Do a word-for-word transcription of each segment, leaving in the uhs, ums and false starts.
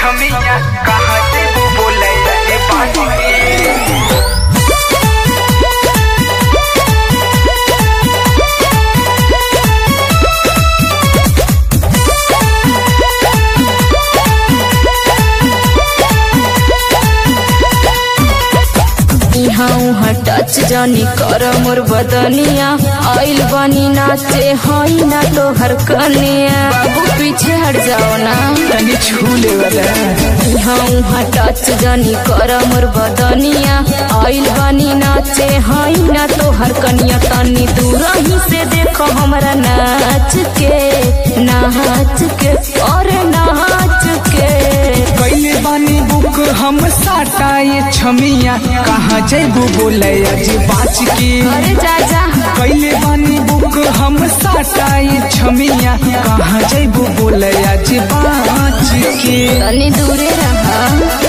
छमिया कहाँ से वो बोले ये बात हाँ टच जानी कर मोर बदनिया आइल बानी नाचे हई ना तो हर कनिया बाबू पीछे हट जाओ ना तनी छू ले वाला हाँ टच जानी कर मोर बदनिया आइल बानी नाचे हई ना तो हर कनिया तनी दूर ही से देखो हमरा नाच के नाच के और नाच के पहले बानी बुक हम साटा ये छमिया कहाँ जैबू बोले आज बाच के अरे जा जा पहले बानी बुक हम साटा ये छमिया कहाँ जैबू बोले आज बाच के तनी दूरे रहा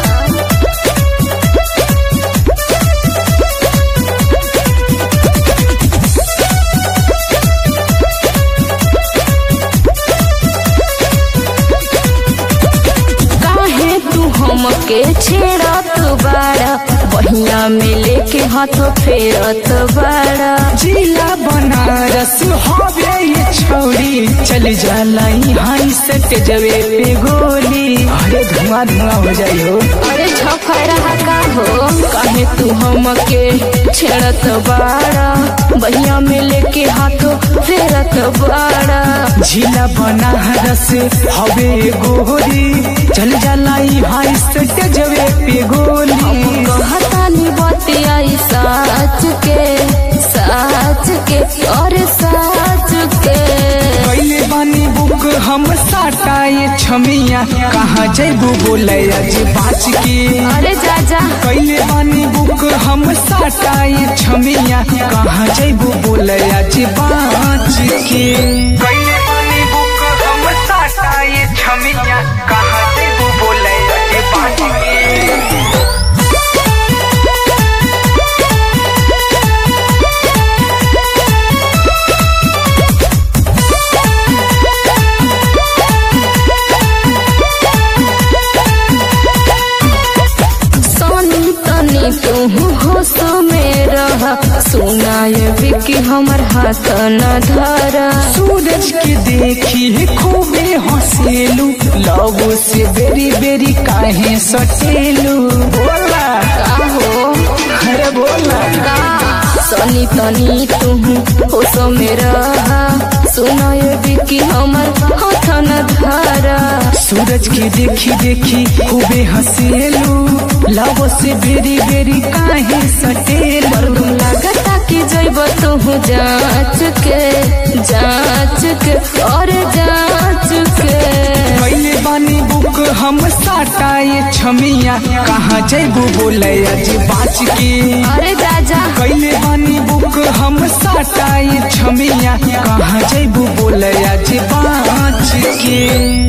हमके छेड़त बाड़ा बहिया में लेके हाथ फेरत बाड़ा जिला बनारस हवे ये छौरी चल जाला हाई सट जवे पे गोली अरे धुआं धुआं हो जाई हो अरे छफरा का हो काहे तू हमके छेड़त बाड़ा बहिया में लेके हाथ फेरत बाड़ा जिला बनारस हवे गोरी चल जाला हाई सट जवे पे गोली कहता नी बतियाई साच के साच के और साच के पहले बानी बुक हम साटा ये छमिया कहाँ जैबू बोले आज बाच के अरे जा जा पहले बानी बुक हम साटा ये छमिया कहाँ जैबू बोले आज बाच के पहले बानी बुक हम साटा ये छमिया कहाँ जैबू बोले आज बाच के तू होश में रह सुनाए विकी हमर हाथ न धरा सूरज के देखी खूबे हंसेलू लव से बेरी बेरी काहे सटेलू बोला का हो अरे बोला का सनी तनी तू होश में रह सुनाए विकी हमर हाथ न धरा सूरज के देखी देखी खूबे हंसेलू लव से बेरी बेरी काहे सटेलू लगता कि जैब तू जांच के जांच के और जांच के पहले बानी बुक हम साटा ये छमिया कहाँ जैबू बोले आज बाच के अरे जा जा पहले बानी बुक हम साटा ये छमिया कहाँ जैबू बोले आज बाच के।